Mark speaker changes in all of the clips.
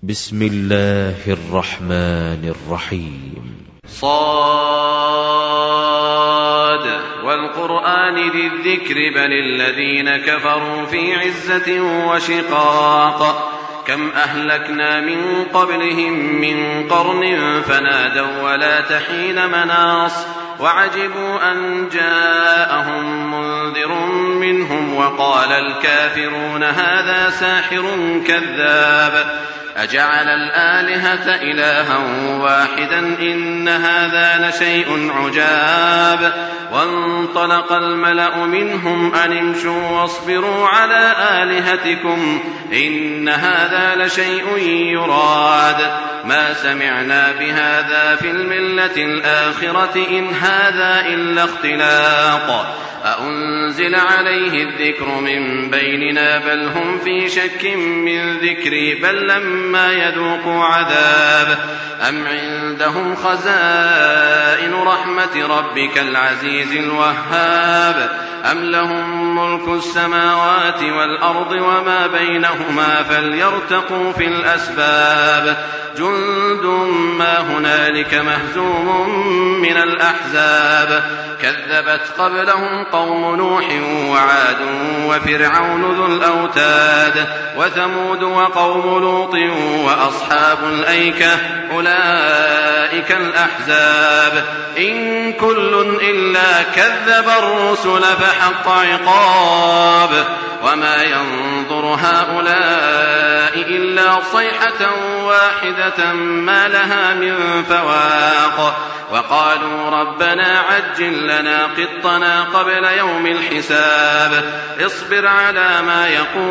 Speaker 1: بسم الله الرحمن الرحيم.
Speaker 2: صاد والقرآن ذي الذكر بل الذين كفروا في عزة وشقاق كم أهلكنا من قبلهم من قرن فنادوا ولا تحين مناص وعجبوا أن جاءهم منذر منهم وقال الكافرون هذا ساحر كذاب أجعل الآلهة إلها واحدا إن هذا لشيء عجاب وانطلق الملأ منهم أن امشوا واصبروا على آلهتكم إن هذا لشيء يراد ما سمعنا بهذا في الملة الآخرة إن هذا إلا اختلاق أأنزل عليه الذكر من بيننا بل هم في شك من ذكري بل لما يذوقوا عذاب أم عندهم خزائن رحمة ربك العزيز الوهاب أم لهم ملك السماوات والأرض وما بينهما فليرتقوا في الأسباب جند ما هنالك مهزوم من الأحزاب كذبت قبلهم قوم نوح وعاد وفرعون ذو الأوتاد وثمود وقوم لوط وأصحاب الأيكة أولئك الأحزاب إن كل إلا كذب الرسل فحق عقاب وما ينظر هؤلاء إلا صيحة واحدة ما لها من فواق وقالوا ربنا عجل لنا قطنا قبل يوم الحساب اصبر على ما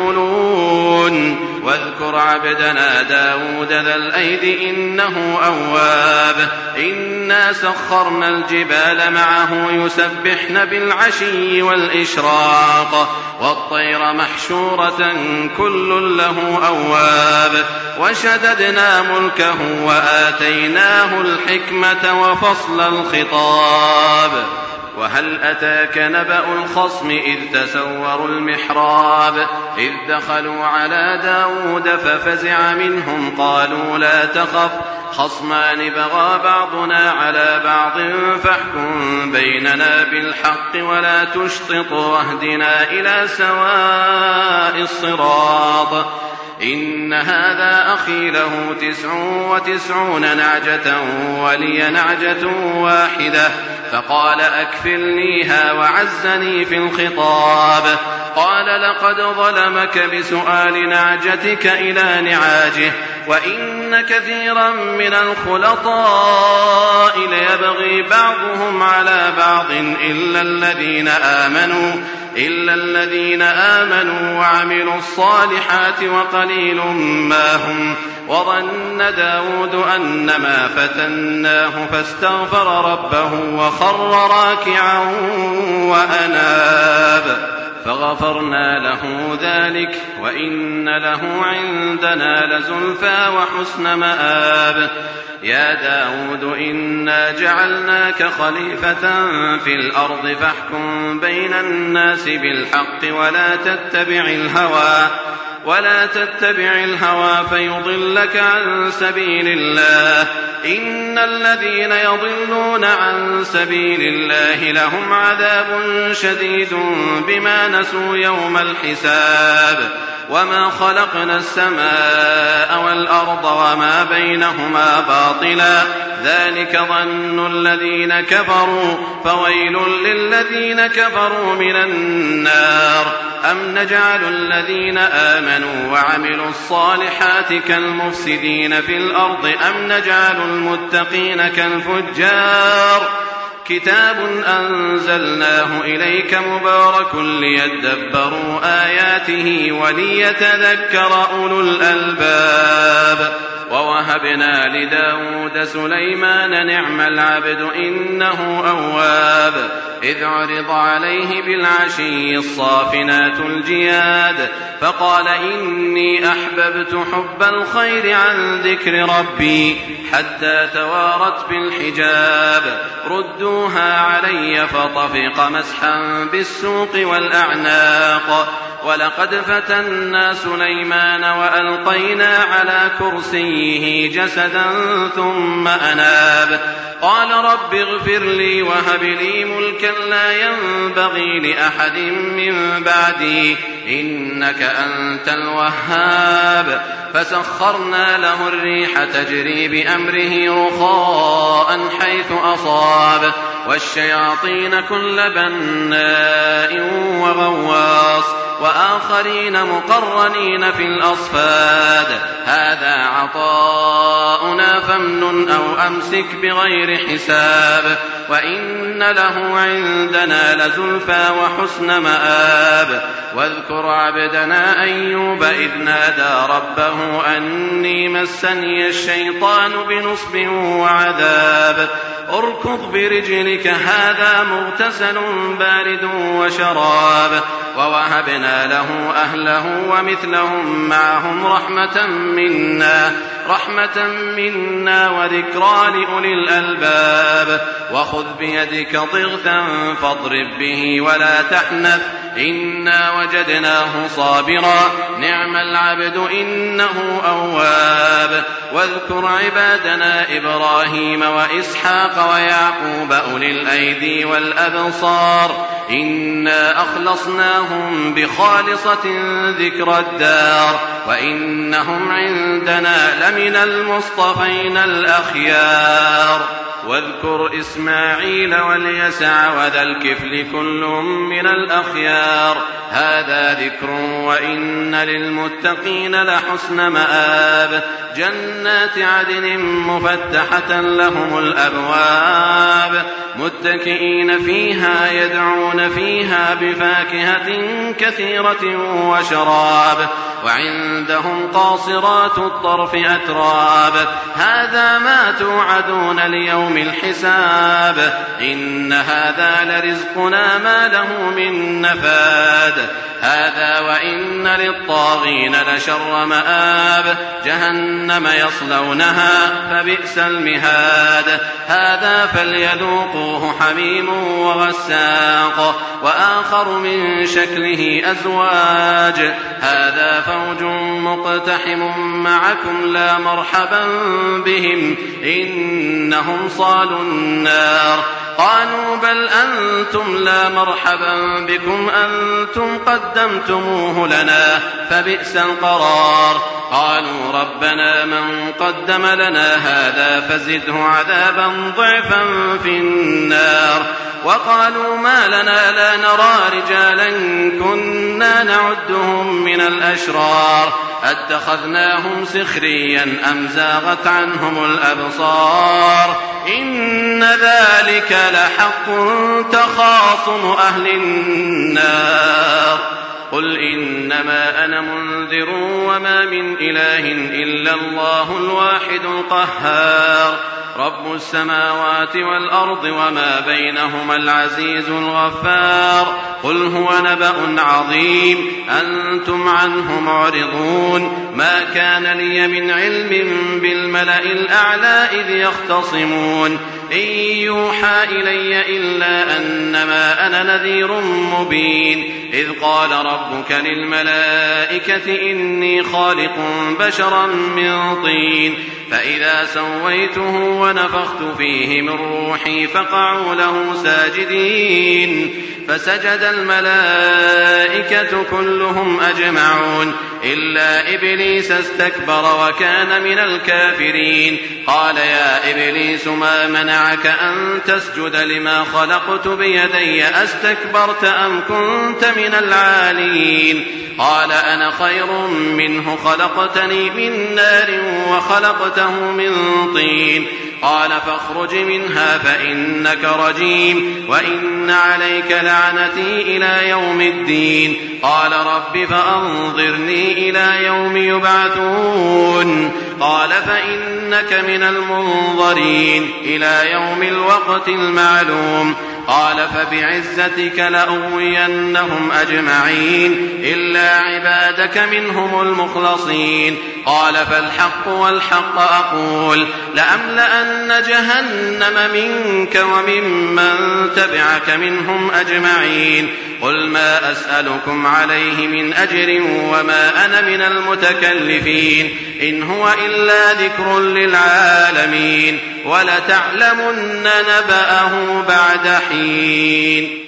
Speaker 2: يقولون واذكر عبدنا داود ذا الأيد إنه أواب إنا سخرنا الجبال معه يسبحن بالعشي والإشراق والطير محشورة كل له أواب وشددنا ملكه وآتيناه الحكمة وفصل الخطاب وهل أتاك نبأ الخصم إذ تسوروا المحراب إذ دخلوا على داود ففزع منهم قالوا لا تخف خصمان بغى بعضنا على بعض فاحكم بيننا بالحق ولا تشطط واهدنا إلى سواء الصراط إن هذا أخي له 99 نعجة ولي نعجة واحدة فقال أكفلنيها وعزني في الخطاب قال لقد ظلمك بسؤال نعجتك إلى نعاجه وإن كثيرا من الخلطاء ليبغي بعضهم على بعض إلا الذين آمنوا وعملوا الصالحات وقليل ما هم وظن داود أنما فتناه فاستغفر ربه وخر راكعا وأناب فغفرنا له ذلك وإن له عندنا لزلفى وحسن مآب يا داود إنا جعلناك خليفة في الأرض فاحكم بين الناس بالحق ولا تتبع الهوى فيضلك عن سبيل الله إن الذين يضلون عن سبيل الله لهم عذاب شديد بما نسوا يوم الحساب وما خلقنا السماء والأرض وما بينهما باطلا ذلك ظن الذين كفروا فويل للذين كفروا من النار أم نجعل الذين آمنوا وعملوا الصالحات كالمفسدين في الأرض أم نجعل المتقين كالفجار كتاب أنزلناه إليك مبارك ليدبروا آياته وليتذكر أولو الألباب ووهبنا لداود سليمان نعم العبد إنه أواب إذ عرض عليه بالعشي الصافنات الجياد فقال إني أحببت حب الخير عن ذكر ربي حتى توارت بالحجاب ردوها علي فطفق مسحا بالسوق والأعناق ولقد فتنا سليمان وألقينا على كرسيه جسدا ثم أناب قال رب اغفر لي وهب لي ملكا لا ينبغي لأحد من بعدي إنك أنت الوهاب فسخرنا له الريح تجري بأمره رخاء حيث أصاب والشياطين كل بناء وغواص وآخرين مقرنين في الأصفاد هذا عطاؤنا فامنن أو أمسك بغير حساب وإن له عندنا لزلفى وحسن مآب واذكر عبدنا أيوب إذ نادى ربه أني مسني الشيطان بنصب وعذاب اركض برجلك هذا مغتسل بارد وشراب ووهبنا له أهله ومثلهم معهم رحمة منا وذكرى لأولي الألباب وخذ بيدك ضغثا فاضرب به ولا تحنث إنا وجدناه صابرا نعم العبد إنه أواب واذكر عبادنا إبراهيم وإسحاق ويعقوب أولي الأيدي والأبصار إنا أخلصناهم بخالصة ذكر الدار وإنهم عندنا لمن المصطفين الأخيار واذكر إسماعيل واليسع وذا الكفل كل من الأخيار هذا ذكر وإن للمتقين لحسن مآب جنات عدن مفتحة لهم الأبواب متكئين فيها يدعون فيها بفاكهة كثيرة وشراب وعندهم قاصرات الطرف أتراب هذا ما توعدون ليوم الحساب إن هذا لرزقنا ما له من نفاد هذا وإن للطاغين لشر مآب جهنم يصلونها فبئس المهاد هذا فليذوقوه حميم وغساق وآخر من شكله أزواج هذا فوج مقتحم معكم لا مرحبا بهم إنهم صالوا النار قالوا بل أنتم لا مرحبا بكم أنتم قدمتموه لنا فبئس القرار قالوا ربنا من قدم لنا هذا فزده عذابا ضعفا في النار وقالوا ما لنا لا نرى رجالا كنا نعدهم من الأشرار أتخذناهم سخريا أم زاغت عنهم الأبصار إن ذلك لحق تخاصم أهل النار قل إنما أنا منذر وما من إله إلا الله الواحد القهار رب السماوات والأرض وما بينهما العزيز الغفار قل هو نبأ عظيم أنتم عنه معرضون ما كان لي من علم بالملأ الأعلى إذ يختصمون إن يوحى إلي إلا أنما أنا نذير مبين إذ قال ربك للملائكة إني خالق بشرا من طين فإذا سويته ونفخت فيه من روحي فقعوا له ساجدين فسجد الملائكة كلهم أجمعون إلا إبليس استكبر وكان من الكافرين قال يا إبليس ما منعك أن تسجد لما خلقت بيدي أستكبرت أم كنت من العالين قال أنا خير منه خلقتني من نار وخلقته من طين قال فاخرج منها فإنك رجيم وإن عليك لعنتي إلى يوم الدين قال رب فأنظرني إلى يوم يبعثون قال فإنك من المنظرين إلى يوم الوقت المعلوم قال فبعزتك لأغوينهم أجمعين إلا عبادك منهم المخلصين قال فالحق والحق أقول لأملأن جهنم منك وممن تبعك منهم أجمعين قل ما أسألكم عليه من أجر وما أنا من المتكلفين إن هو إلا ذكر للعالمين ولتعلمن نبأه بعد حين.